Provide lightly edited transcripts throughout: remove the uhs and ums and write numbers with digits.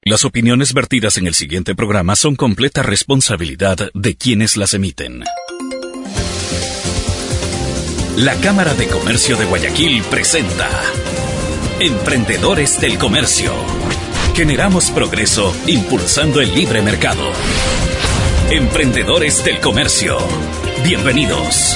Las opiniones vertidas en el siguiente programa son completa responsabilidad de quienes las emiten. La Cámara de Comercio de Guayaquil presenta Emprendedores del Comercio. Generamos progreso impulsando el libre mercado. Emprendedores del Comercio. Bienvenidos.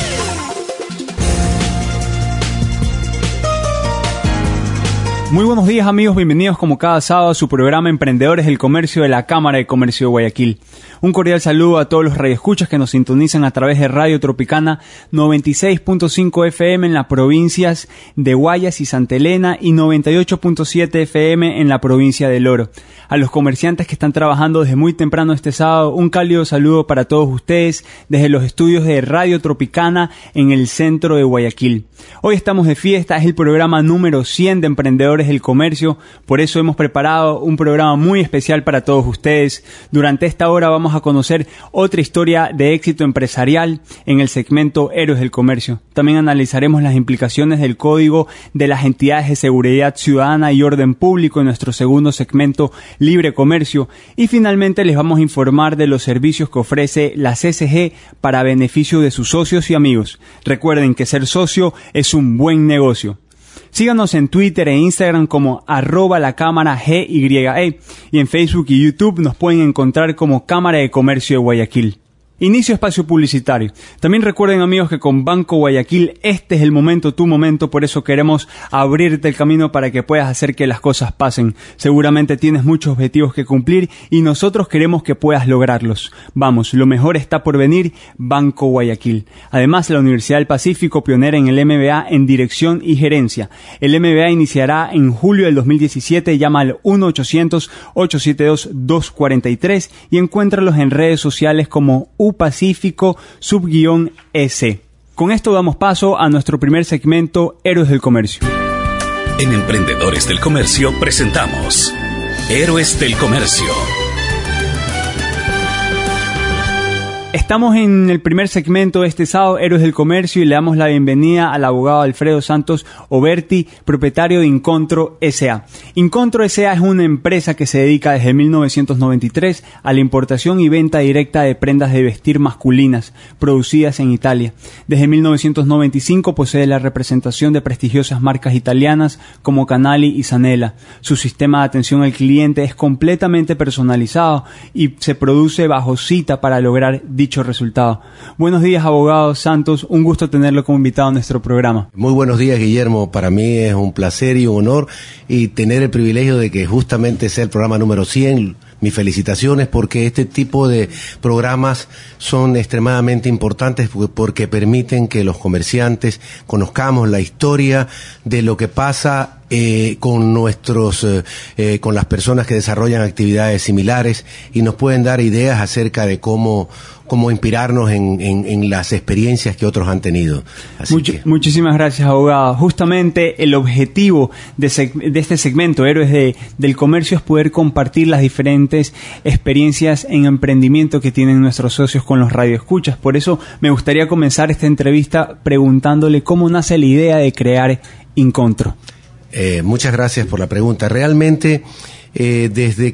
Muy buenos días, amigos, bienvenidos como cada sábado a su programa Emprendedores del Comercio de la Cámara de Comercio de Guayaquil. Un cordial saludo a todos los radioescuchas que nos sintonizan a través de Radio Tropicana 96.5 FM en las provincias de Guayas y Santa Elena y 98.7 FM en la provincia del Oro. A los comerciantes que están trabajando desde muy temprano este sábado, un cálido saludo para todos ustedes desde los estudios de Radio Tropicana en el centro de Guayaquil. Hoy estamos de fiesta, es el programa número 100 de Emprendedores del Comercio, por eso hemos preparado un programa muy especial para todos ustedes. Durante esta hora vamos a conocer otra historia de éxito empresarial en el segmento Héroes del Comercio. También analizaremos las implicaciones del Código de las Entidades de Seguridad Ciudadana y Orden Público en nuestro segundo segmento Libre Comercio, y finalmente les vamos a informar de los servicios que ofrece la CSG para beneficio de sus socios y amigos. Recuerden que ser socio es un buen negocio. Síganos en Twitter e Instagram como @lacámara_GYE y en Facebook y YouTube nos pueden encontrar como Cámara de Comercio de Guayaquil. Inicio espacio publicitario. También recuerden, amigos, que con Banco Guayaquil este es el momento, tu momento, por eso queremos abrirte el camino para que puedas hacer que las cosas pasen. Seguramente tienes muchos objetivos que cumplir y nosotros queremos que puedas lograrlos. Vamos, lo mejor está por venir, Banco Guayaquil. Además, la Universidad del Pacífico, pionera en el MBA en Dirección y Gerencia. El MBA iniciará en julio del 2017, llama al 1-800-872-243 y encuéntralos en redes sociales como Pacífico_S. Con esto damos paso a nuestro primer segmento, Héroes del Comercio. En Emprendedores del Comercio presentamos Héroes del Comercio. Estamos en el primer segmento de este sábado, Héroes del Comercio, y le damos la bienvenida al abogado Alfredo Santos Oberti, propietario de Incontro S.A. Incontro S.A. es una empresa que se dedica desde 1993 a la importación y venta directa de prendas de vestir masculinas producidas en Italia. Desde 1995 posee la representación de prestigiosas marcas italianas como Canali y Zanella. Su sistema de atención al cliente es completamente personalizado y se produce bajo cita para lograr dicho resultado. Buenos días, abogado Santos, un gusto tenerlo como invitado a nuestro programa. Muy buenos días, Guillermo, para mí es un placer y un honor y tener el privilegio de que justamente sea el programa número 100. Mis felicitaciones, porque este tipo de programas son extremadamente importantes porque permiten que los comerciantes conozcamos la historia de lo que pasa con con las personas que desarrollan actividades similares y nos pueden dar ideas acerca de cómo inspirarnos en las experiencias que otros han tenido. Muchísimas gracias, abogado. Justamente el objetivo de este segmento, Héroes del Comercio, es poder compartir las diferentes experiencias en emprendimiento que tienen nuestros socios con los radioescuchas. Por eso me gustaría comenzar esta entrevista preguntándole cómo nace la idea de crear Incontro. Muchas gracias por la pregunta. Realmente, desde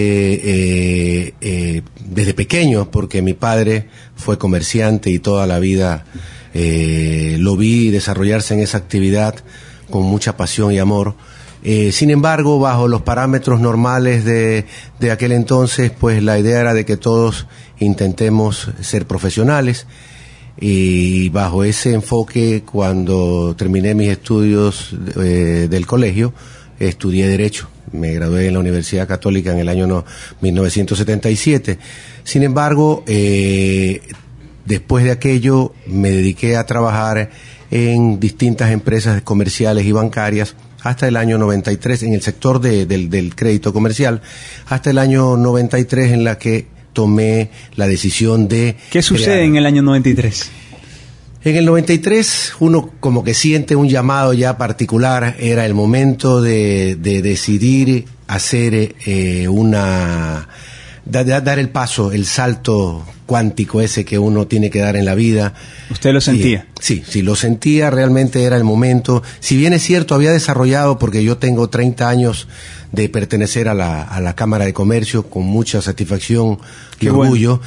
pequeño, porque mi padre fue comerciante y toda la vida lo vi desarrollarse en esa actividad con mucha pasión y amor. Sin embargo, bajo los parámetros normales de aquel entonces, pues la idea era de que todos intentemos ser profesionales. Y bajo ese enfoque, cuando terminé mis estudios del colegio, estudié Derecho. Me gradué en la Universidad Católica en el año 1977. Sin embargo, después de aquello, me dediqué a trabajar en distintas empresas comerciales y bancarias hasta el año 93, en el sector del crédito comercial, hasta el año 93 en la que tomé la decisión de... ¿Qué sucede en el año 93? En el 93 uno como que siente un llamado ya particular, era el momento de decidir hacer dar el paso, el salto cuántico ese que uno tiene que dar en la vida. ¿Usted lo sentía? Sí, lo sentía, realmente era el momento. Si bien es cierto, había desarrollado, porque yo tengo 30 años de pertenecer a la Cámara de Comercio con mucha satisfacción y Qué orgullo.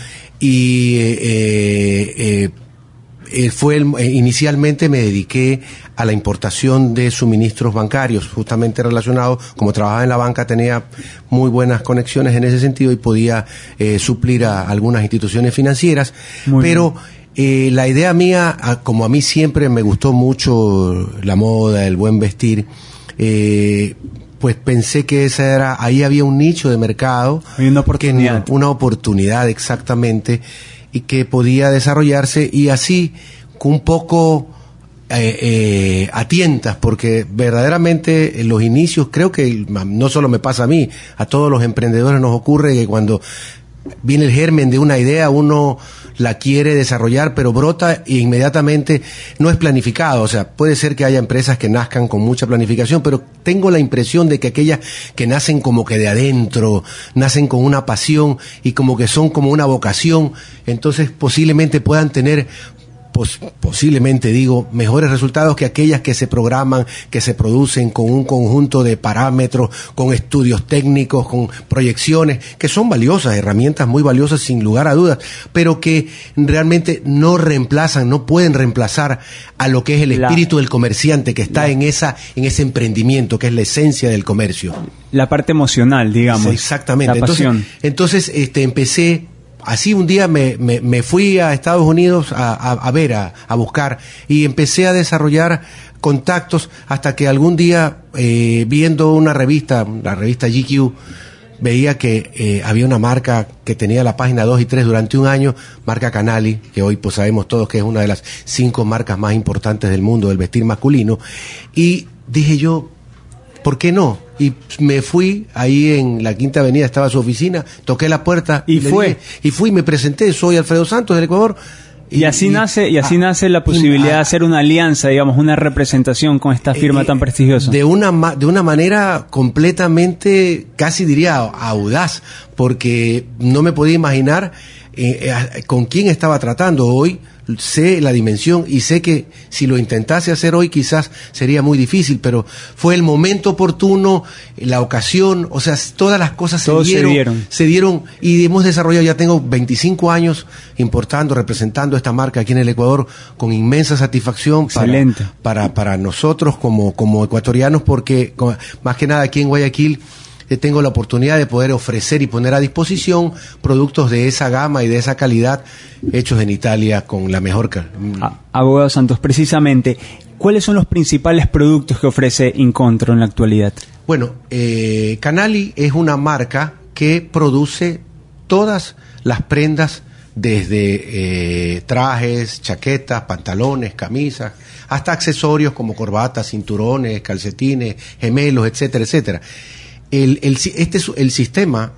Bueno. Inicialmente me dediqué a la importación de suministros bancarios, justamente relacionados, como trabajaba en la banca, tenía muy buenas conexiones en ese sentido y podía suplir a algunas instituciones financieras. Pero la idea mía, como a mí siempre me gustó mucho la moda, el buen vestir, pues pensé que ahí había un nicho de mercado. Hay una oportunidad. Una oportunidad, exactamente, y que podía desarrollarse, y así un poco a tientas, porque verdaderamente en los inicios, creo que no solo me pasa a mí, a todos los emprendedores nos ocurre que cuando viene el germen de una idea, uno la quiere desarrollar, pero brota e inmediatamente no es planificado. O sea, puede ser que haya empresas que nazcan con mucha planificación, pero tengo la impresión de que aquellas que nacen como que de adentro, nacen con una pasión y como que son como una vocación, entonces posiblemente puedan tener mejores resultados que aquellas que se programan, que se producen con un conjunto de parámetros, con estudios técnicos, con proyecciones, que son valiosas, herramientas muy valiosas sin lugar a dudas, pero que realmente no pueden reemplazar a lo que es el espíritu del comerciante que está en ese emprendimiento, que es la esencia del comercio. La parte emocional, digamos. Sí, exactamente. La pasión. Entonces empecé. Así un día me fui a Estados Unidos a buscar, y empecé a desarrollar contactos hasta que algún día, viendo una revista, la revista GQ, veía que había una marca que tenía la página 2 y 3 durante un año, marca Canali, que hoy pues sabemos todos que es una de las 5 marcas más importantes del mundo del vestir masculino, y dije yo, ¿por qué no? Y me fui, ahí en la Quinta Avenida estaba su oficina, toqué la puerta y fui, me presenté, soy Alfredo Santos del Ecuador. Y así nace la posibilidad de hacer una alianza, digamos, una representación con esta firma tan prestigiosa. De una manera completamente, casi diría audaz, porque no me podía imaginar con quién estaba tratando. Hoy sé la dimensión y sé que si lo intentase hacer hoy quizás sería muy difícil, pero fue el momento oportuno, la ocasión, o sea, todas las cosas se dieron y hemos desarrollado, ya tengo 25 años importando, representando esta marca aquí en el Ecuador con inmensa satisfacción para nosotros como ecuatorianos, porque más que nada aquí en Guayaquil tengo la oportunidad de poder ofrecer y poner a disposición productos de esa gama y de esa calidad hechos en Italia con la mejor Abogado Santos, precisamente, ¿cuáles son los principales productos que ofrece Incontro en la actualidad? Bueno, Canali es una marca que produce todas las prendas, desde trajes, chaquetas, pantalones, camisas, hasta accesorios como corbatas, cinturones, calcetines, gemelos, etcétera, etcétera. El sistema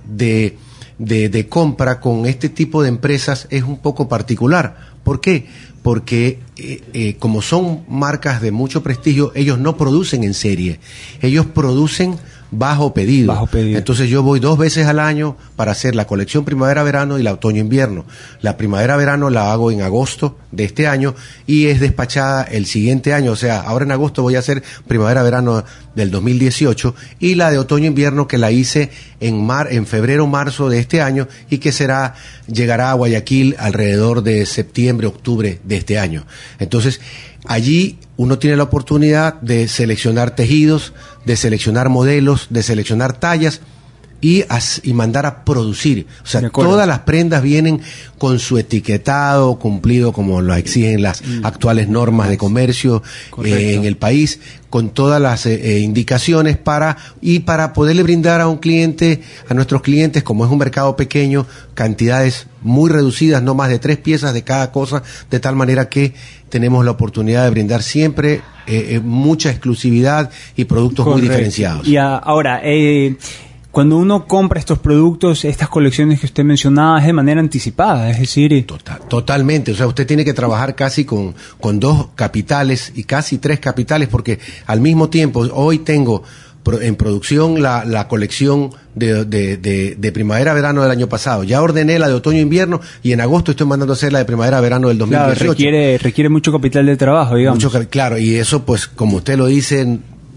de compra con este tipo de empresas es un poco particular. ¿Por qué? Porque como son marcas de mucho prestigio, ellos no producen en serie, ellos producen bajo pedido. Entonces yo voy 2 veces al año para hacer la colección primavera-verano y la otoño-invierno. La primavera-verano la hago en agosto de este año y es despachada el siguiente año. O sea, ahora en agosto voy a hacer primavera-verano del 2018 y la de otoño-invierno que la hice en febrero-marzo de este año y que llegará a Guayaquil alrededor de septiembre-octubre de este año. Entonces, allí uno tiene la oportunidad de seleccionar tejidos, de seleccionar modelos, de seleccionar tallas y mandar a producir. O sea, todas las prendas vienen con su etiquetado cumplido como lo exigen las actuales normas de comercio en el país, con todas las indicaciones para poderle brindar a nuestros clientes, como es un mercado pequeño, cantidades muy reducidas, no más de 3 piezas de cada cosa, de tal manera que tenemos la oportunidad de brindar siempre mucha exclusividad y productos muy diferenciados. Y ahora, cuando uno compra estos productos, estas colecciones que usted mencionaba, es de manera anticipada, es decir... Totalmente, o sea, usted tiene que trabajar casi con 2 capitales y casi 3 capitales, porque al mismo tiempo, hoy tengo en producción la colección de primavera-verano del año pasado. Ya ordené la de otoño-invierno y en agosto estoy mandando a hacer la de primavera-verano del 2018. Claro, requiere mucho capital de trabajo, digamos. Claro, y eso, pues, como usted lo dice,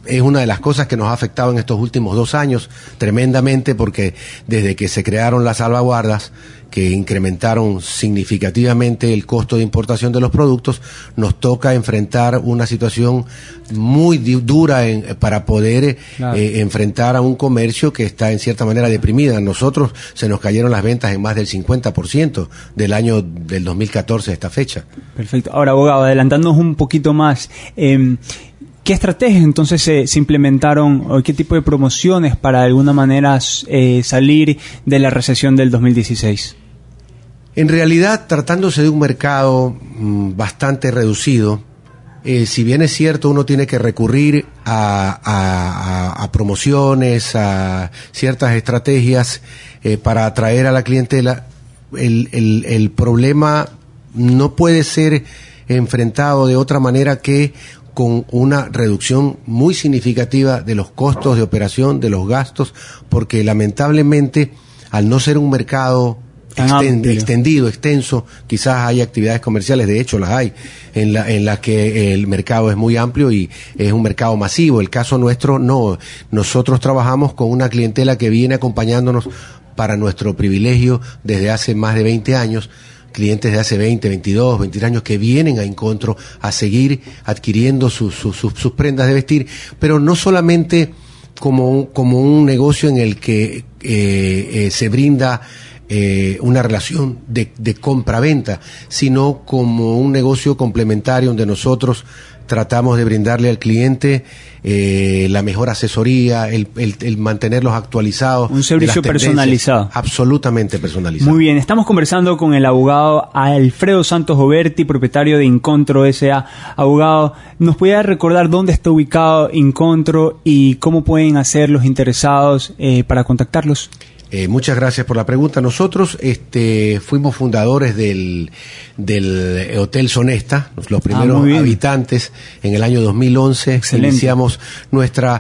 es una de las cosas que nos ha afectado en estos últimos 2 años tremendamente, porque desde que se crearon las salvaguardas, que incrementaron significativamente el costo de importación de los productos, nos toca enfrentar una situación muy dura para poder enfrentar a un comercio que está en cierta manera deprimida. Nosotros se nos cayeron las ventas en más del 50% del año del 2014 a esta fecha. Perfecto. Ahora, abogado, adelantándonos un poquito más, ¿qué estrategias entonces se implementaron o qué tipo de promociones para de alguna manera salir de la recesión del 2016? En realidad, tratándose de un mercado bastante reducido, si bien es cierto, uno tiene que recurrir a promociones, a ciertas estrategias para atraer a la clientela, el problema no puede ser enfrentado de otra manera que con una reducción muy significativa de los costos de operación, de los gastos, porque lamentablemente, al no ser un mercado extendido, extenso, quizás hay actividades comerciales, de hecho las hay, en la que el mercado es muy amplio y es un mercado masivo. El caso nuestro no, nosotros trabajamos con una clientela que viene acompañándonos para nuestro privilegio desde hace más de 20 años, clientes de hace 20, 22, 23 años que vienen a Incontro a seguir adquiriendo sus prendas de vestir, pero no solamente como un negocio en el que se brinda una relación de compra-venta, sino como un negocio complementario donde nosotros tratamos de brindarle al cliente la mejor asesoría, el mantenerlos actualizados. Un servicio personalizado. Absolutamente personalizado. Muy bien, estamos conversando con el abogado Alfredo Santos Oberti, propietario de Incontro S.A. Abogado, ¿nos puede recordar dónde está ubicado Incontro y cómo pueden hacer los interesados para contactarlos? Muchas gracias por la pregunta. Nosotros fuimos fundadores del Hotel Sonesta, los primeros habitantes en el año 2011. Excelente. Iniciamos nuestra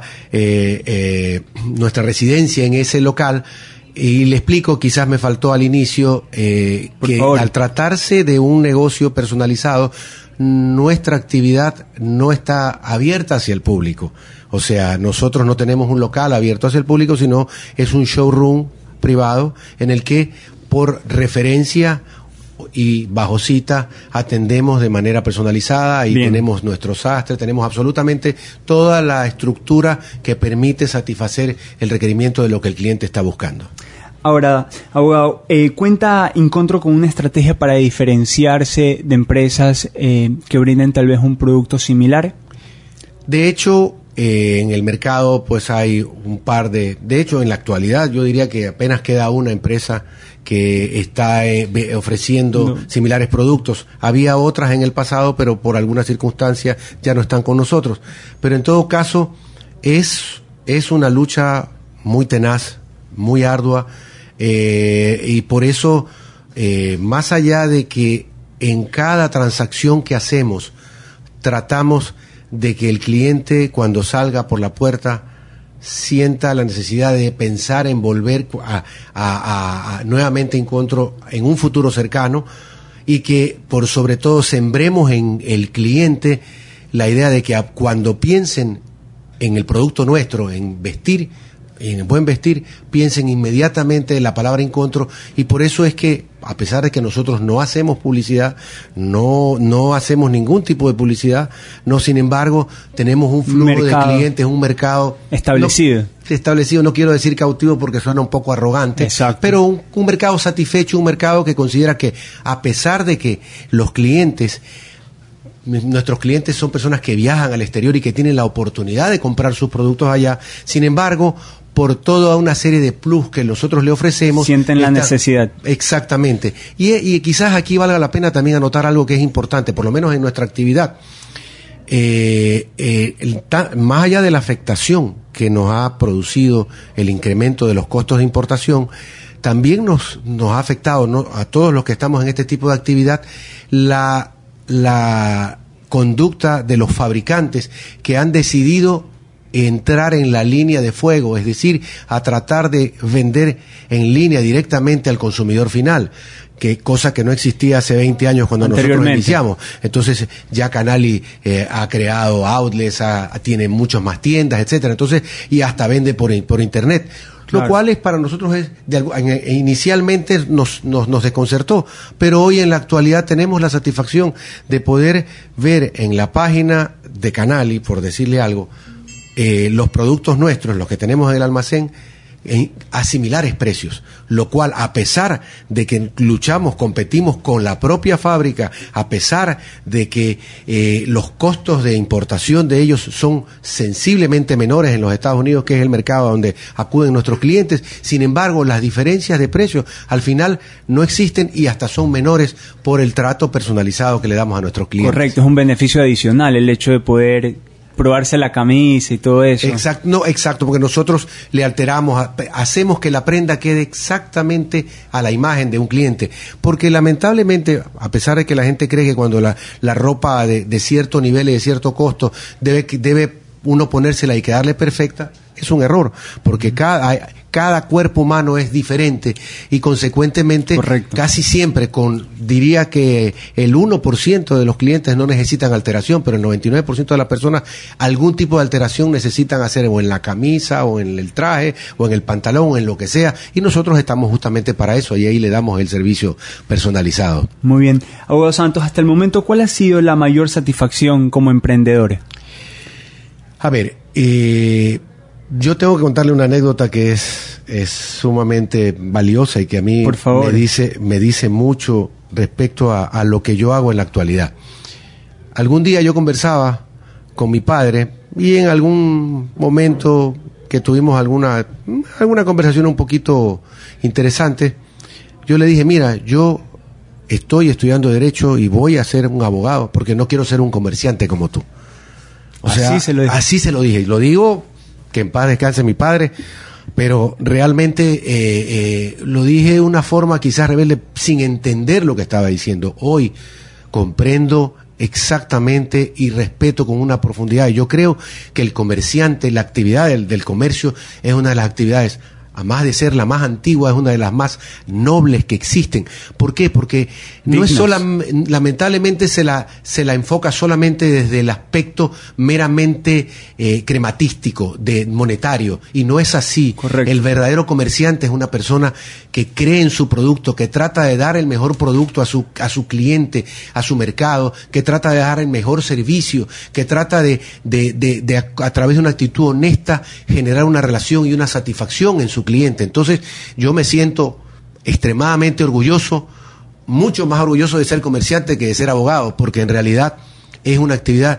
residencia en ese local. Y le explico, quizás me faltó al inicio, que al tratarse de un negocio personalizado, nuestra actividad no está abierta hacia el público. O sea, nosotros no tenemos un local abierto hacia el público, sino es un showroom privado en el que, por referencia y bajo cita, atendemos de manera personalizada y tenemos nuestros sastres, tenemos absolutamente toda la estructura que permite satisfacer el requerimiento de lo que el cliente está buscando. Ahora, abogado, ¿cuenta Incontro con una estrategia para diferenciarse de empresas que brinden tal vez un producto similar? De hecho, en el mercado pues hay un par de hecho en la actualidad yo diría que apenas queda una empresa que está ofreciendo similares productos. Había otras en el pasado, pero por alguna circunstancia ya no están con nosotros. Pero en todo caso es una lucha muy tenaz, muy ardua, y por eso más allá de que en cada transacción que hacemos tratamos de que el cliente, cuando salga por la puerta, sienta la necesidad de pensar en volver a nuevamente Incontro en un futuro cercano, y que por sobre todo sembremos en el cliente la idea de que cuando piensen en el producto nuestro, en vestir, en buen vestir, piensen inmediatamente en la palabra Incontro. Y por eso es que, a pesar de que nosotros no hacemos publicidad, no hacemos ningún tipo de publicidad, sin embargo tenemos un flujo de clientes, un mercado establecido. No quiero decir cautivo porque suena un poco arrogante. Exacto. Pero un mercado satisfecho, un mercado que considera que, a pesar de que nuestros clientes son personas que viajan al exterior y que tienen la oportunidad de comprar sus productos allá, sin embargo, por toda una serie de plus que nosotros le ofrecemos, sienten la necesidad. Exactamente. Y quizás aquí valga la pena también anotar algo que es importante, por lo menos en nuestra actividad. Más allá de la afectación que nos ha producido el incremento de los costos de importación, también nos ha afectado, a todos los que estamos en este tipo de actividad, la conducta de los fabricantes que han decidido entrar en la línea de fuego, es decir, a tratar de vender en línea directamente al consumidor final, cosa que no existía hace 20 años cuando nosotros iniciamos. Entonces ya Canali ha creado outlets, tiene muchas más tiendas, etcétera. Entonces, y hasta vende por internet. Lo Claro. cual es para nosotros inicialmente nos desconcertó, pero hoy en la actualidad tenemos la satisfacción de poder ver en la página de Canali, por decirle algo, los productos nuestros, los que tenemos en el almacén, a similares precios, lo cual, a pesar de que competimos con la propia fábrica, a pesar de que los costos de importación de ellos son sensiblemente menores en los Estados Unidos, que es el mercado donde acuden nuestros clientes, sin embargo, las diferencias de precios al final no existen y hasta son menores por el trato personalizado que le damos a nuestros clientes. Correcto, es un beneficio adicional el hecho de poder probarse la camisa y todo eso. Exacto, porque nosotros le alteramos, hacemos que la prenda quede exactamente a la imagen de un cliente, porque lamentablemente, a pesar de que la gente cree que cuando la ropa de cierto nivel y de cierto costo debe uno ponérsela y quedarle perfecta, es un error, porque cada cuerpo humano es diferente y consecuentemente Correcto. Casi siempre diría que el 1% de los clientes no necesitan alteración, pero el 99% de las personas algún tipo de alteración necesitan hacer o en la camisa o en el traje o en el pantalón o en lo que sea, y nosotros estamos justamente para eso y ahí le damos el servicio personalizado. Muy bien. Abogado Santos, hasta el momento, ¿cuál ha sido la mayor satisfacción como emprendedores? A ver, yo tengo que contarle una anécdota que es sumamente valiosa y que a mí Por favor. me dice mucho respecto a lo que yo hago en la actualidad. Algún día yo conversaba con mi padre y en algún momento que tuvimos alguna conversación un poquito interesante, yo le dije, mira, yo estoy estudiando Derecho y voy a ser un abogado porque no quiero ser un comerciante como tú. O sea, así se lo dije. Y lo digo, que en paz descanse mi padre, pero realmente lo dije de una forma quizás rebelde, sin entender lo que estaba diciendo. Hoy comprendo exactamente y respeto con una profundidad. Y yo creo que el comerciante, la actividad del comercio es una de las actividades, además de ser la más antigua, es una de las más nobles que existen. ¿Por qué? Porque no es lamentablemente se la enfoca solamente desde el aspecto meramente crematístico, monetario, y no es así. Correcto. El verdadero comerciante es una persona que cree en su producto, que trata de dar el mejor producto a su cliente, a su mercado, que trata de dar el mejor servicio, que trata de a través de una actitud honesta generar una relación y una satisfacción en su cliente. Entonces yo me siento extremadamente orgulloso, mucho más orgulloso de ser comerciante que de ser abogado, porque en realidad es una actividad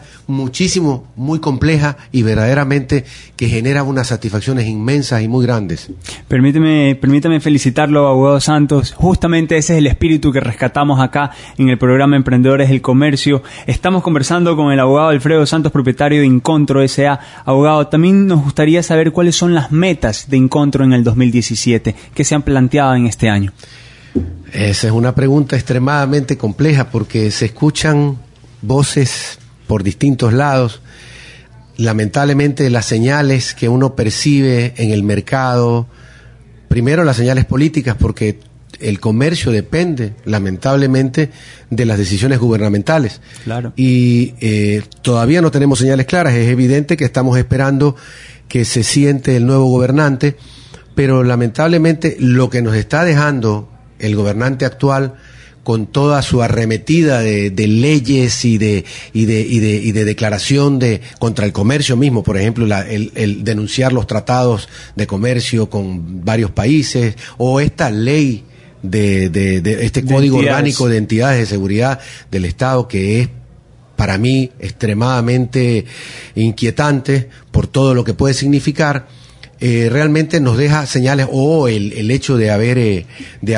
muy compleja y verdaderamente que genera unas satisfacciones inmensas y muy grandes. Permítame felicitarlo, abogado Santos. Justamente ese es el espíritu que rescatamos acá en el programa Emprendedores del Comercio. Estamos conversando con el abogado Alfredo Santos, propietario de Incontro S.A. Abogado, también nos gustaría saber cuáles son las metas de Incontro en el 2017 que se han planteado en este año. Esa es una pregunta extremadamente compleja porque se escuchan voces por distintos lados. Lamentablemente las señales que uno percibe en el mercado, primero las señales políticas, porque el comercio depende lamentablemente de las decisiones gubernamentales. Claro. Y todavía no tenemos señales claras. Es evidente que estamos esperando que se siente el nuevo gobernante, pero lamentablemente lo que nos está dejando el gobernante actual, con toda su arremetida de leyes y de declaración contra el comercio mismo, por ejemplo, el denunciar los tratados de comercio con varios países, o esta ley de este código orgánico de entidades de seguridad del Estado, que es para mí extremadamente inquietante por todo lo que puede significar. Realmente nos deja señales, el hecho de haber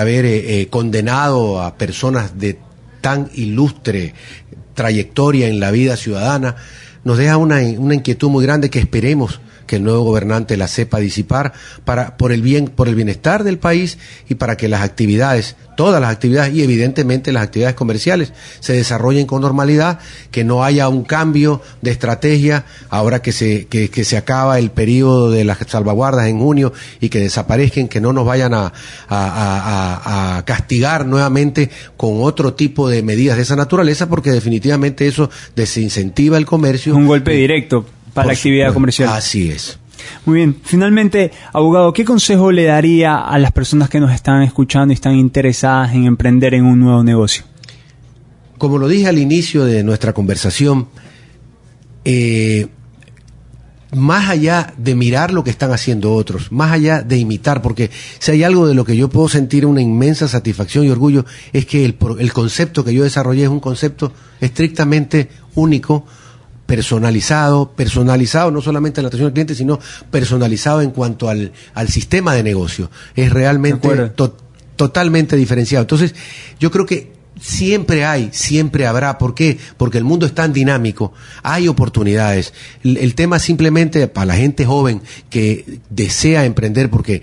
condenado a personas de tan ilustre trayectoria en la vida ciudadana, nos deja una inquietud muy grande que esperemos que el nuevo gobernante la sepa disipar por el bienestar del país y para que las actividades, todas las actividades y evidentemente las actividades comerciales se desarrollen con normalidad, que no haya un cambio de estrategia ahora que se acaba el periodo de las salvaguardas en junio y que desaparezcan, que no nos vayan a castigar nuevamente con otro tipo de medidas de esa naturaleza, porque definitivamente eso desincentiva el comercio. Un golpe directo para la actividad comercial. Así es. Muy bien. Finalmente, abogado, ¿qué consejo le daría a las personas que nos están escuchando y están interesadas en emprender en un nuevo negocio? Como lo dije al inicio de nuestra conversación, más allá de mirar lo que están haciendo otros, más allá de imitar, porque si hay algo de lo que yo puedo sentir una inmensa satisfacción y orgullo, es que el concepto que yo desarrollé es un concepto estrictamente único, personalizado no solamente en la atención al cliente, sino personalizado en cuanto al sistema de negocio. Es realmente totalmente diferenciado. Entonces, yo creo que siempre habrá. ¿Por qué? Porque el mundo es tan dinámico, hay oportunidades. El tema simplemente para la gente joven que desea emprender, porque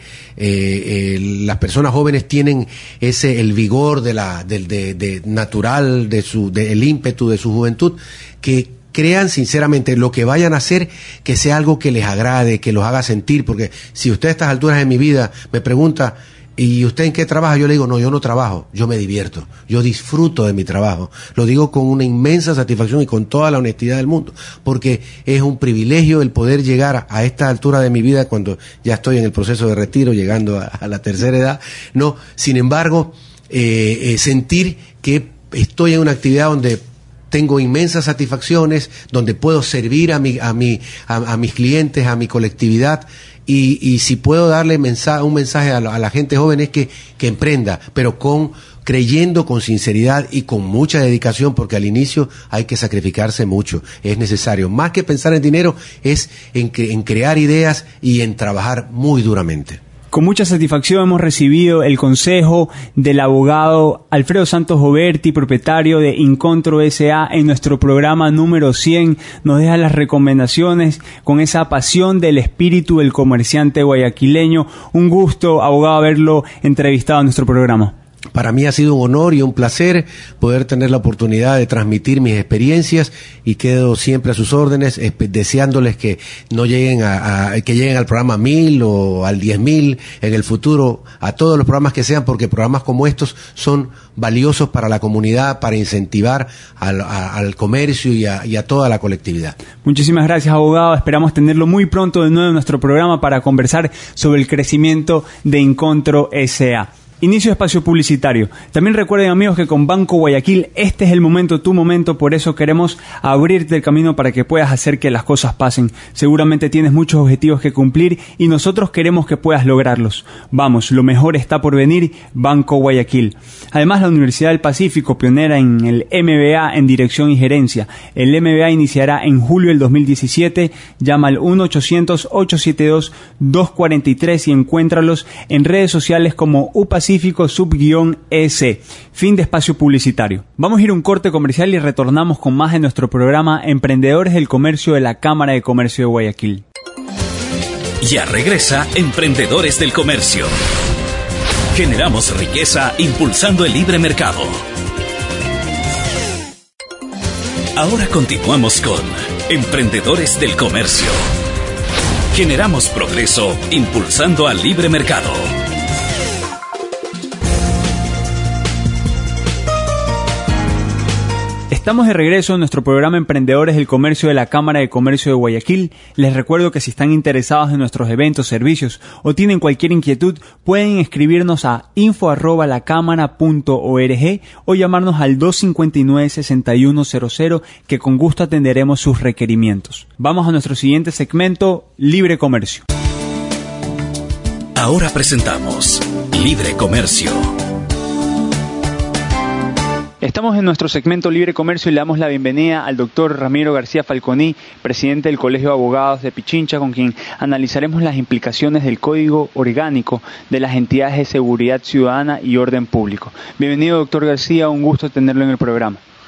las personas jóvenes tienen el vigor natural del ímpetu de su juventud, que crean sinceramente lo que vayan a hacer, que sea algo que les agrade, que los haga sentir, porque si usted a estas alturas de mi vida me pregunta, ¿y usted en qué trabaja? Yo le digo, no, yo no trabajo, yo me divierto, yo disfruto de mi trabajo. Lo digo con una inmensa satisfacción y con toda la honestidad del mundo, porque es un privilegio el poder llegar a esta altura de mi vida, cuando ya estoy en el proceso de retiro, llegando a la tercera edad. No, sin embargo, sentir que estoy en una actividad donde tengo inmensas satisfacciones, donde puedo servir a mis clientes, a mi colectividad, y si puedo darle un mensaje a la gente joven es que emprenda, pero creyendo con sinceridad y con mucha dedicación, porque al inicio hay que sacrificarse mucho, es necesario. Más que pensar en dinero, es en crear ideas y en trabajar muy duramente. Con mucha satisfacción hemos recibido el consejo del abogado Alfredo Santos Oberti, propietario de Incontro S.A. en nuestro programa número 100. Nos deja las recomendaciones con esa pasión del espíritu del comerciante guayaquileño. Un gusto, abogado, haberlo entrevistado en nuestro programa. Para mí ha sido un honor y un placer poder tener la oportunidad de transmitir mis experiencias, y quedo siempre a sus órdenes, deseándoles que no lleguen que lleguen al programa 1000 o al 10.000 en el futuro, a todos los programas que sean, porque programas como estos son valiosos para la comunidad, para incentivar al comercio y a toda la colectividad. Muchísimas gracias, abogado. Esperamos tenerlo muy pronto de nuevo en nuestro programa para conversar sobre el crecimiento de Incontro S.A. Inicio de espacio publicitario. También recuerden, amigos, que con Banco Guayaquil este es el momento, tu momento. Por eso queremos abrirte el camino para que puedas hacer que las cosas pasen. Seguramente tienes muchos objetivos que cumplir y nosotros queremos que puedas lograrlos. Vamos, lo mejor está por venir. Banco Guayaquil. Además, la Universidad del Pacífico, pionera en el MBA en Dirección y Gerencia. El MBA iniciará en julio del 2017. Llama al 1-800-872-243 y encuéntralos en redes sociales como UPACífico _S. Fin de espacio publicitario. Vamos a ir a un corte comercial y retornamos con más de nuestro programa Emprendedores del Comercio de la Cámara de Comercio de Guayaquil. Ya regresa Emprendedores del Comercio. Generamos riqueza impulsando el libre mercado. Ahora continuamos con Emprendedores del Comercio. Generamos progreso impulsando al libre mercado. Estamos de regreso en nuestro programa Emprendedores del Comercio de la Cámara de Comercio de Guayaquil. Les recuerdo que si están interesados en nuestros eventos, servicios o tienen cualquier inquietud, pueden escribirnos a info@lacamara.org o llamarnos al 259-6100, que con gusto atenderemos sus requerimientos. Vamos a nuestro siguiente segmento, Libre Comercio. Ahora presentamos Libre Comercio. Estamos en nuestro segmento Libre Comercio y le damos la bienvenida al doctor Ramiro García Falconi, presidente del Colegio de Abogados de Pichincha, con quien analizaremos las implicaciones del Código Orgánico de las entidades de seguridad ciudadana y orden público. Bienvenido, doctor García, un gusto tenerlo en el programa.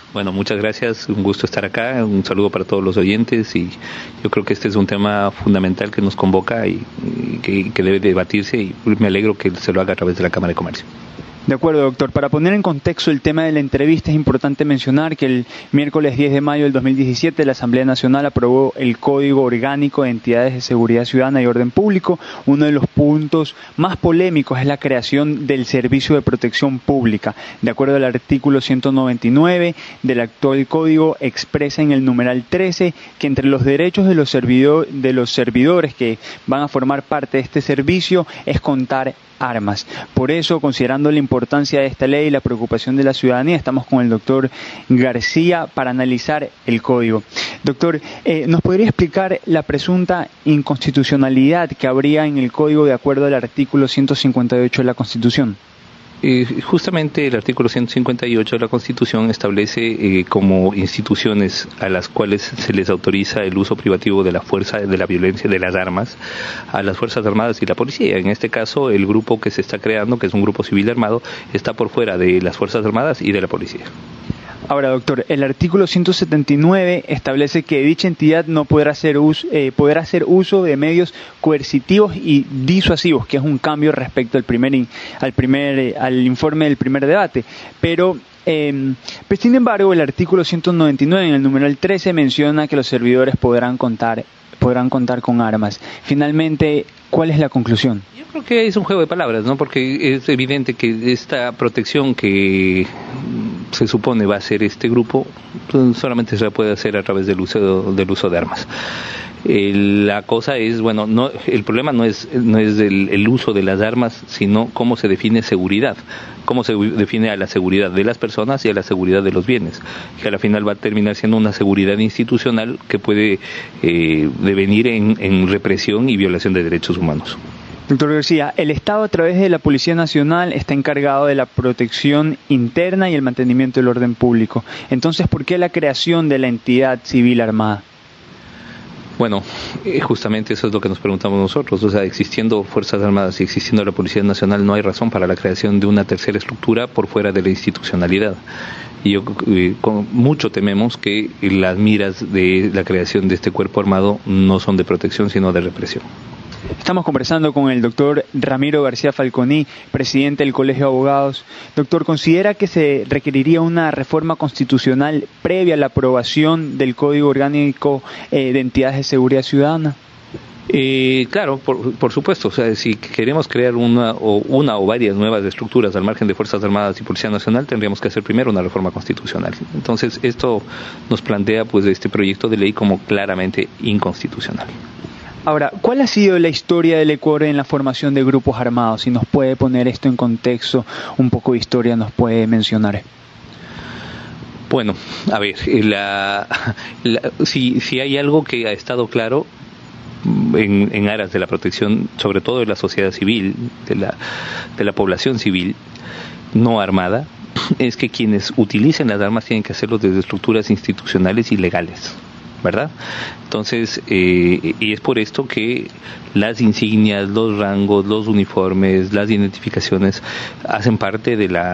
Bueno, muchas gracias, un gusto estar acá, un saludo para todos los oyentes y yo creo que este es un tema fundamental que nos convoca y que debe debatirse y me alegro que se lo haga a través de la Cámara de Comercio. De acuerdo, doctor. Para poner en contexto el tema de la entrevista, es importante mencionar que el miércoles 10 de mayo del 2017 la Asamblea Nacional aprobó el Código Orgánico de Entidades de Seguridad Ciudadana y Orden Público. Uno de los puntos más polémicos es la creación del Servicio de Protección Pública. De acuerdo al artículo 199 del actual código, expresa en el numeral 13 que entre los derechos de los servidores que van a formar parte de este servicio es contar armas. Por eso, considerando la importancia de esta ley y la preocupación de la ciudadanía, estamos con el doctor García para analizar el código. Doctor, ¿nos podría explicar la presunta inconstitucionalidad que habría en el código de acuerdo al artículo 158 de la Constitución? Justamente el artículo 158 de la Constitución establece como instituciones a las cuales se les autoriza el uso privativo de la fuerza, de la violencia, de las armas, a las Fuerzas Armadas y la Policía. En este caso, el grupo que se está creando, que es un grupo civil armado, está por fuera de las Fuerzas Armadas y de la Policía. Ahora, doctor, el artículo 179 establece que dicha entidad no podrá hacer uso de medios coercitivos y disuasivos, que es un cambio respecto al informe del primer debate. Pero sin embargo, el artículo 199 en el numeral 13 menciona que los servidores podrán contar con armas. Finalmente, ¿cuál es la conclusión? Yo creo que es un juego de palabras, ¿no? Porque es evidente que esta protección que se supone va a ser este grupo, pues solamente se puede hacer a través del uso de armas. La cosa es, el problema no es el uso de las armas, sino cómo se define seguridad, cómo se define a la seguridad de las personas y a la seguridad de los bienes, que a la final va a terminar siendo una seguridad institucional que puede devenir en represión y violación de derechos humanos. Doctor García, el Estado a través de la Policía Nacional está encargado de la protección interna y el mantenimiento del orden público. Entonces, ¿por qué la creación de la entidad civil armada? Bueno, justamente eso es lo que nos preguntamos nosotros. O sea, existiendo Fuerzas Armadas y existiendo la Policía Nacional, no hay razón para la creación de una tercera estructura por fuera de la institucionalidad. Y mucho tememos que las miras de la creación de este cuerpo armado no son de protección, sino de represión. Estamos conversando con el doctor Ramiro García Falconi, presidente del Colegio de Abogados. Doctor, ¿considera que se requeriría una reforma constitucional previa a la aprobación del Código Orgánico de Entidades de Seguridad Ciudadana? Claro, por supuesto. O sea, si queremos crear una o varias nuevas estructuras al margen de Fuerzas Armadas y Policía Nacional, tendríamos que hacer primero una reforma constitucional. Entonces, esto nos plantea este proyecto de ley como claramente inconstitucional. Ahora, ¿cuál ha sido la historia del Ecuador en la formación de grupos armados? Si nos puede poner esto en contexto, un poco de historia nos puede mencionar. Bueno, a ver, si hay algo que ha estado claro en aras de la protección, sobre todo de la sociedad civil, de la población civil no armada, es que quienes utilicen las armas tienen que hacerlo desde estructuras institucionales y legales, ¿verdad? Entonces, y es por esto que las insignias, los rangos, los uniformes, las identificaciones hacen parte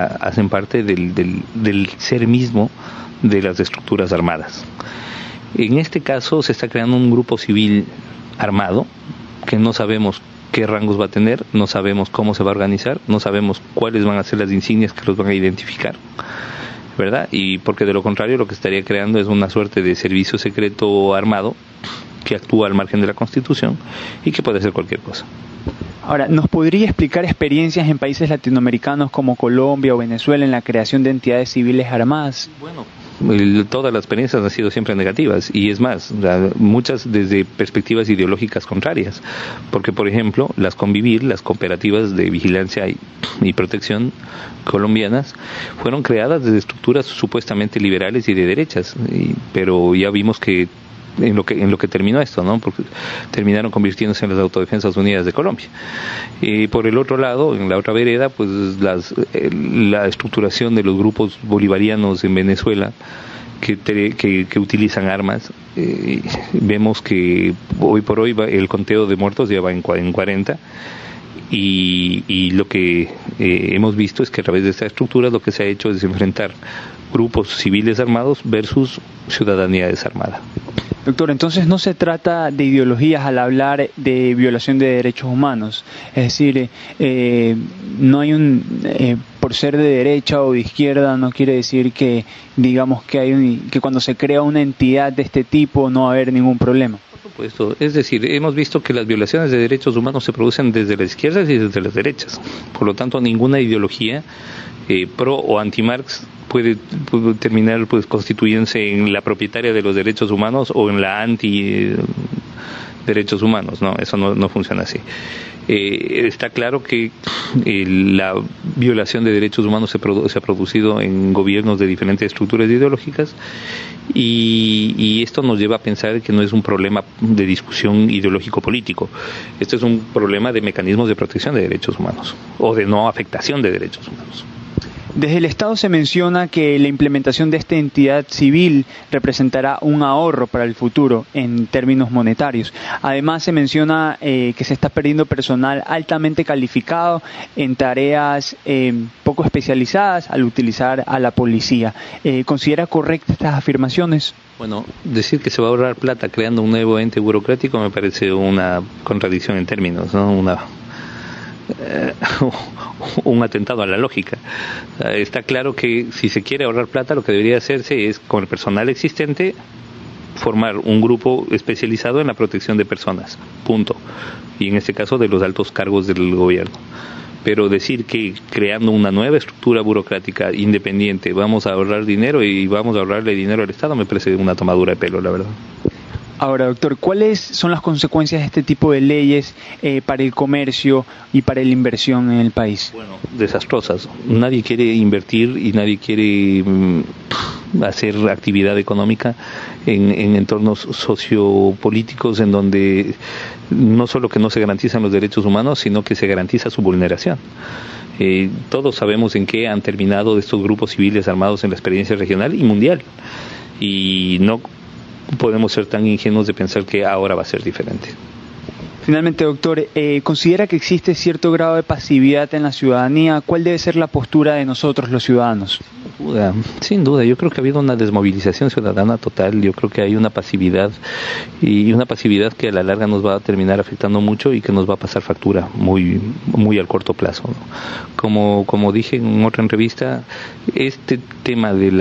del ser mismo de las estructuras armadas. En este caso se está creando un grupo civil armado que no sabemos qué rangos va a tener, no sabemos cómo se va a organizar, no sabemos cuáles van a ser las insignias que los van a identificar, ¿verdad? Y porque de lo contrario lo que estaría creando es una suerte de servicio secreto armado que actúa al margen de la Constitución y que puede hacer cualquier cosa. Ahora, ¿nos podría explicar experiencias en países latinoamericanos como Colombia o Venezuela en la creación de entidades civiles armadas? Bueno, todas las experiencias han sido siempre negativas y es más, muchas desde perspectivas ideológicas contrarias, porque por ejemplo las cooperativas de vigilancia y protección colombianas fueron creadas desde estructuras supuestamente liberales y de derechas, pero ya vimos que en lo que terminó esto, ¿no? Porque terminaron convirtiéndose en las Autodefensas Unidas de Colombia. Y por el otro lado, en la otra vereda, pues la estructuración de los grupos bolivarianos en Venezuela que utilizan armas, vemos que hoy por hoy el conteo de muertos ya va en 40 y lo que hemos visto es que a través de esta estructura lo que se ha hecho es enfrentar grupos civiles armados versus ciudadanía desarmada. Doctor, entonces no se trata de ideologías al hablar de violación de derechos humanos, es decir, no hay por ser de derecha o de izquierda no quiere decir que digamos que que cuando se crea una entidad de este tipo no va a haber ningún problema. Por supuesto, es decir, hemos visto que las violaciones de derechos humanos se producen desde las izquierdas y desde las derechas, por lo tanto ninguna ideología pro o anti-Marx puede terminar constituyéndose en la propietaria de los derechos humanos o en la anti-derechos humanos. No, eso no funciona así. Está claro que la violación de derechos humanos se ha producido en gobiernos de diferentes estructuras ideológicas y esto nos lleva a pensar que no es un problema de discusión ideológico-político. Esto es un problema de mecanismos de protección de derechos humanos o de no afectación de derechos humanos. Desde el Estado se menciona que la implementación de esta entidad civil representará un ahorro para el futuro en términos monetarios. Además se menciona que se está perdiendo personal altamente calificado en tareas poco especializadas al utilizar a la policía. ¿Considera correctas estas afirmaciones? Bueno, decir que se va a ahorrar plata creando un nuevo ente burocrático me parece una contradicción en términos, ¿no? Un atentado a la lógica. Está claro que si se quiere ahorrar plata, lo que debería hacerse es, con el personal existente, formar un grupo especializado en la protección de personas, punto, y en este caso de los altos cargos del gobierno. Pero decir que creando una nueva estructura burocrática independiente vamos a ahorrar dinero y vamos a ahorrarle dinero al Estado me parece una tomadura de pelo, la verdad. Ahora, doctor, ¿cuáles son las consecuencias de este tipo de leyes para el comercio y para la inversión en el país? Bueno, desastrosas. Nadie quiere invertir y nadie quiere hacer actividad económica en entornos sociopolíticos en donde no solo que no se garantizan los derechos humanos, sino que se garantiza su vulneración. Todos sabemos en qué han terminado estos grupos civiles armados en la experiencia regional y mundial. Y no podemos ser tan ingenuos de pensar que ahora va a ser diferente. Finalmente, doctor, ¿considera que existe cierto grado de pasividad en la ciudadanía? ¿Cuál debe ser la postura de nosotros, los ciudadanos? Sin duda, yo creo que ha habido una desmovilización ciudadana total. Yo creo que hay una pasividad y una pasividad que a la larga nos va a terminar afectando mucho y que nos va a pasar factura muy al corto plazo, ¿no? Como dije en otra entrevista, este tema del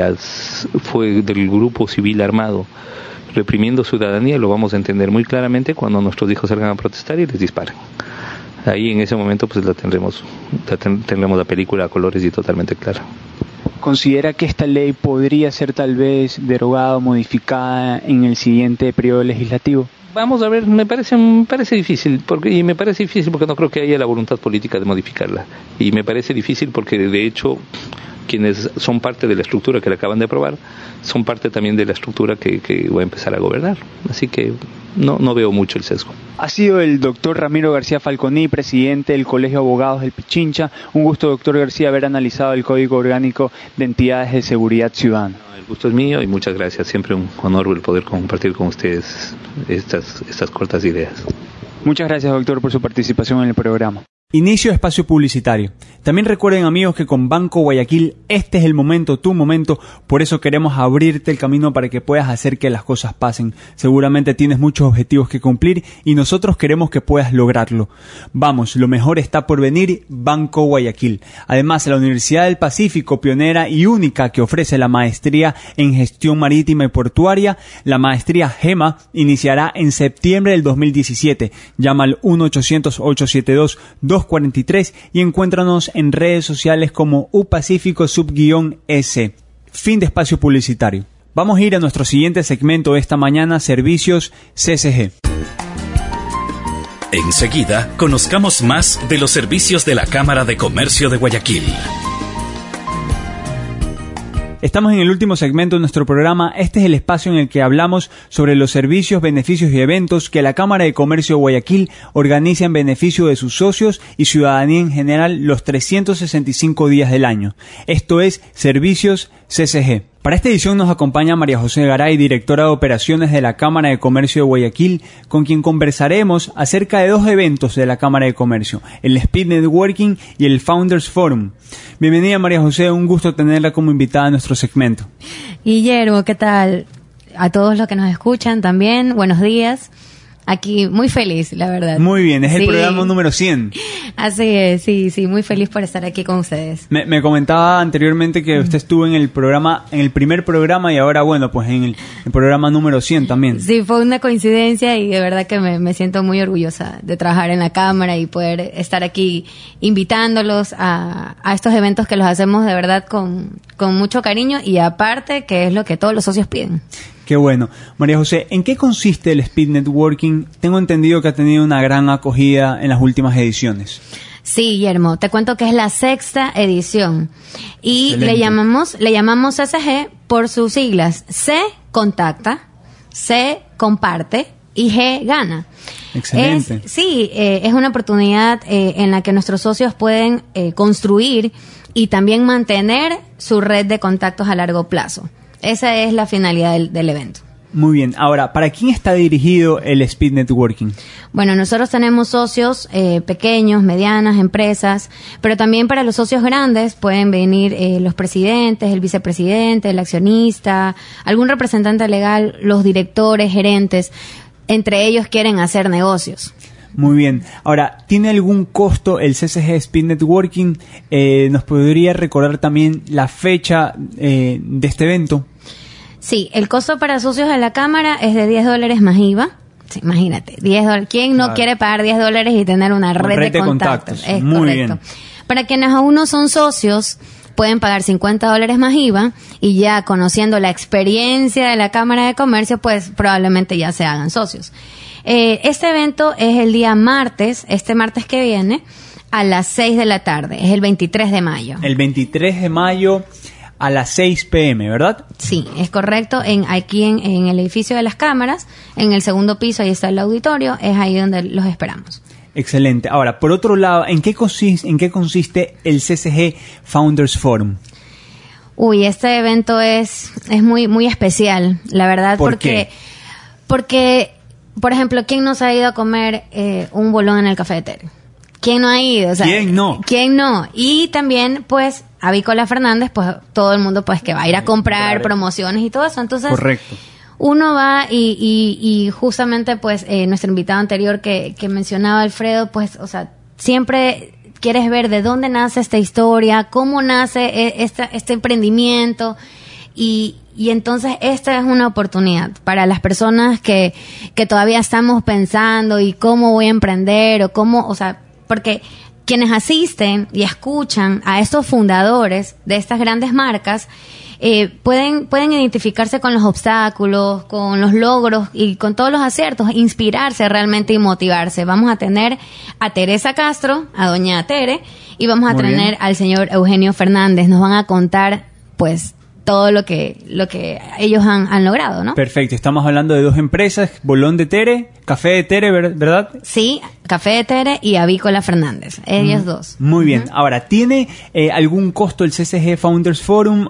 grupo civil armado reprimiendo ciudadanía lo vamos a entender muy claramente cuando nuestros hijos salgan a protestar y les disparen. Ahí en ese momento pues tendremos la película a colores y totalmente clara. ¿Considera que esta ley podría ser tal vez derogada o modificada en el siguiente periodo legislativo? Vamos a ver, me parece difícil, porque no creo que haya la voluntad política de modificarla. Y me parece difícil porque de hecho quienes son parte de la estructura que la acaban de aprobar son parte también de la estructura que va a empezar a gobernar. Así que no veo mucho el sesgo. Ha sido el doctor Ramiro García Falconi, presidente del Colegio de Abogados del Pichincha. Un gusto, doctor García, haber analizado el Código Orgánico de Entidades de Seguridad Ciudadana. El gusto es mío y muchas gracias. Siempre un honor el poder compartir con ustedes estas cortas ideas. Muchas gracias, doctor, por su participación en el programa. Inicio de espacio publicitario. También recuerden, amigos, que con Banco Guayaquil este es el momento, tu momento. Por eso queremos abrirte el camino para que puedas hacer que las cosas pasen. Seguramente tienes muchos objetivos que cumplir y nosotros queremos que puedas lograrlo. Vamos, lo mejor está por venir. Banco Guayaquil. Además, la Universidad del Pacífico, pionera y única que ofrece la maestría en gestión marítima y portuaria, la maestría GEMA, iniciará en septiembre del 2017. Llama al 1-800-872-243 y encuéntranos en redes sociales como upacífico_S. Fin de espacio publicitario. Vamos a ir a nuestro siguiente segmento de esta mañana, Servicios CSG. Enseguida, conozcamos más de los servicios de la Cámara de Comercio de Guayaquil. Estamos en el último segmento de nuestro programa. Este es el espacio en el que hablamos sobre los servicios, beneficios y eventos que la Cámara de Comercio de Guayaquil organiza en beneficio de sus socios y ciudadanía en general los 365 días del año. Esto es Servicios CSG. Para esta edición nos acompaña María José Garay, directora de operaciones de la Cámara de Comercio de Guayaquil, con quien conversaremos acerca de dos eventos de la Cámara de Comercio, el Speed Networking y el Founders Forum. Bienvenida María José, un gusto tenerla como invitada a nuestro segmento. Guillermo, ¿qué tal? A todos los que nos escuchan también, buenos días. Aquí muy feliz, la verdad. Muy bien, es el programa número 100. Así es, sí, muy feliz por estar aquí con ustedes. Me comentaba anteriormente que usted estuvo en el programa, en el primer programa y ahora, bueno, pues en el programa número 100 también. Sí, fue una coincidencia y de verdad que me siento muy orgullosa de trabajar en la Cámara y poder estar aquí invitándolos a estos eventos que los hacemos de verdad con mucho cariño y aparte que es lo que todos los socios piden. Qué bueno. María José, ¿en qué consiste el Speed Networking? Tengo entendido que ha tenido una gran acogida en las últimas ediciones. Sí, Guillermo, te cuento que es la 6ª edición y le llamamos CCG por sus siglas. C, contacta, C, comparte y G, gana. Excelente. Es una oportunidad en la que nuestros socios pueden construir y también mantener su red de contactos a largo plazo. Esa es la finalidad del evento. Muy bien. Ahora, ¿para quién está dirigido el Speed Networking? Bueno, nosotros tenemos socios pequeños, medianas, empresas, pero también para los socios grandes pueden venir los presidentes, el vicepresidente, el accionista, algún representante legal, los directores, gerentes. Entre ellos quieren hacer negocios. Muy bien. Ahora, ¿tiene algún costo el CCG Speed Networking? ¿Nos podría recordar también la fecha de este evento? Sí, el costo para socios de la Cámara es de $10 más IVA. Sí, imagínate, $10. ¿Quién no quiere pagar $10 y tener una red de contactos? Es muy correcto. Bien. Para quienes aún no son socios, pueden pagar $50 más IVA y ya conociendo la experiencia de la Cámara de Comercio, pues probablemente ya se hagan socios. Este evento es el día martes, este martes que viene, a las 6 de la tarde. Es el 23 de mayo. El 23 de mayo a las 6 p.m., ¿verdad? Sí, es correcto. Aquí en el edificio de las cámaras, en el segundo piso, ahí está el auditorio, es ahí donde los esperamos. Excelente. Ahora, por otro lado, ¿en qué consiste el CCG Founders Forum? Uy, este evento es muy, muy especial, la verdad. ¿Por qué? Porque, por ejemplo, ¿quién no se ha ido a comer un bolón en el Café de Tere? ¿Quién no ha ido? O sea, ¿quién no? ¿Quién no? Y también, pues, Avícola Fernández, pues, todo el mundo, pues, que va a ir a comprar promociones y todo eso. Entonces, correcto. Uno va y justamente, pues, nuestro invitado anterior que mencionaba Alfredo, pues, o sea, siempre quieres ver de dónde nace esta historia, cómo nace este emprendimiento y entonces esta es una oportunidad para las personas que todavía estamos pensando y cómo voy a emprender o sea, porque quienes asisten y escuchan a estos fundadores de estas grandes marcas pueden identificarse con los obstáculos, con los logros y con todos los aciertos, inspirarse realmente y motivarse. Vamos a tener a Teresa Castro, a doña Tere, y vamos a tener al señor Eugenio Fernández. Nos van a contar, pues, todo lo que ellos han logrado, ¿no? Perfecto. Estamos hablando de dos empresas, Bolón de Tere, Café de Tere, ¿verdad? Sí, Café de Tere y Avícola Fernández. Ellos dos. Muy bien. Ahora, ¿tiene algún costo el CCG Founders Forum?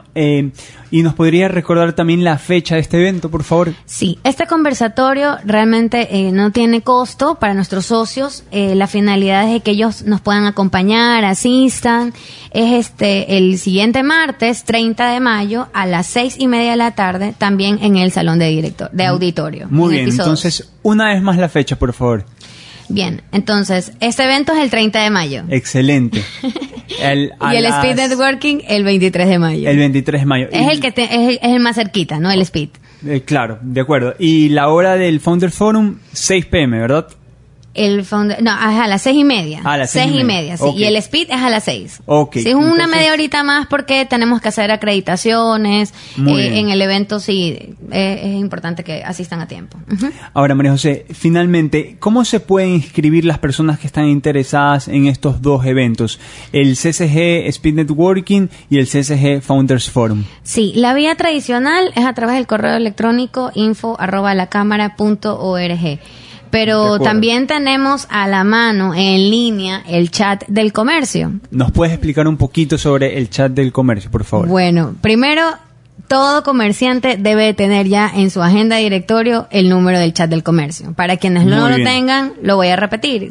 Y nos podría recordar también la fecha de este evento, por favor. Sí, este conversatorio realmente no tiene costo para nuestros socios. La finalidad es de que ellos nos puedan acompañar, asistan. Es el siguiente martes, 30 de mayo, a las 6:30 de la tarde, también en el salón de auditorio. Muy bien, entonces, una vez más la fecha, por favor. Bien, entonces, este evento es el 30 de mayo. Excelente. Y el Speed Networking el 23 de mayo. El 23 de mayo. Es es el más cerquita, ¿no? El Speed. Claro, de acuerdo. Y la hora del Founders Forum, 6 p.m., ¿verdad? Es a las 6:30. A las 6:30, sí. Okay. Y el Speed es a las 6. Ok. Sí, es una media horita más porque tenemos que hacer acreditaciones. En el evento sí, es importante que asistan a tiempo. Uh-huh. Ahora, María José, finalmente, ¿cómo se pueden inscribir las personas que están interesadas en estos dos eventos? El CCG Speed Networking y el CCG Founders Forum. Sí, la vía tradicional es a través del correo electrónico info@lacamara.org. Pero también tenemos a la mano, en línea, el chat del comercio. ¿Nos puedes explicar un poquito sobre el chat del comercio, por favor? Bueno, primero, todo comerciante debe tener ya en su agenda de directorio el número del chat del comercio. Para quienes no lo tengan, lo voy a repetir.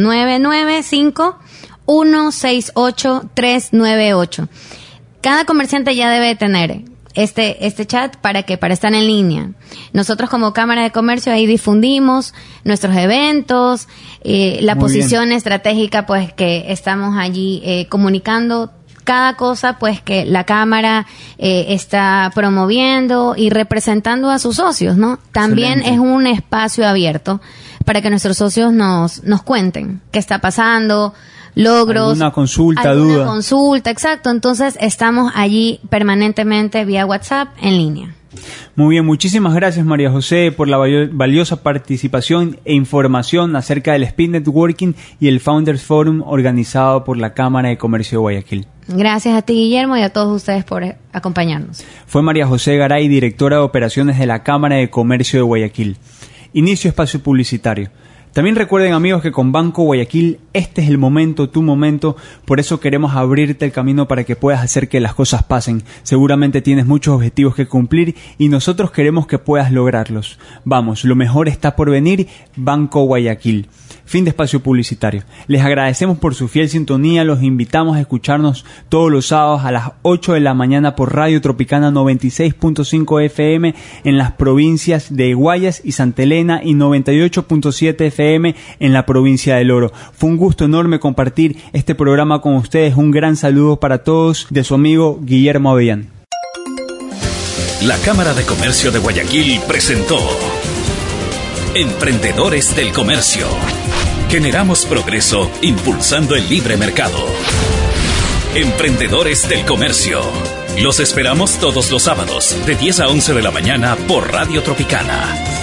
0995-168-398. Cada comerciante ya debe tener este chat para estar en línea. Nosotros como Cámara de Comercio ahí difundimos nuestros eventos, la posición estratégica pues que estamos allí comunicando cada cosa pues que la Cámara está promoviendo y representando a sus socios, ¿no? También es un espacio abierto para que nuestros socios nos cuenten qué está pasando, logros, alguna consulta, exacto. Entonces estamos allí permanentemente vía WhatsApp en línea. Muy bien, muchísimas gracias María José por la valiosa participación e información acerca del Speed Networking y el Founders Forum organizado por la Cámara de Comercio de Guayaquil. Gracias a ti, Guillermo, y a todos ustedes por acompañarnos. Fue María José Garay, directora de operaciones de la Cámara de Comercio de Guayaquil. Inicio espacio publicitario. También recuerden, amigos, que con Banco Guayaquil este es el momento, tu momento. Por eso queremos abrirte el camino para que puedas hacer que las cosas pasen. Seguramente tienes muchos objetivos que cumplir y nosotros queremos que puedas lograrlos. Vamos, lo mejor está por venir. Banco Guayaquil. Fin de espacio publicitario. Les agradecemos por su fiel sintonía. Los invitamos a escucharnos todos los sábados a las 8 de la mañana por Radio Tropicana 96.5 FM en las provincias de Guayas y Santa Elena y 98.7 FM en la provincia del Oro. Fue un gusto enorme compartir este programa con ustedes. Un gran saludo para todos de su amigo Guillermo Avellán. La Cámara de Comercio de Guayaquil presentó Emprendedores del Comercio. Generamos progreso impulsando el libre mercado. Emprendedores del Comercio. Los esperamos todos los sábados de 10 a 11 de la mañana por Radio Tropicana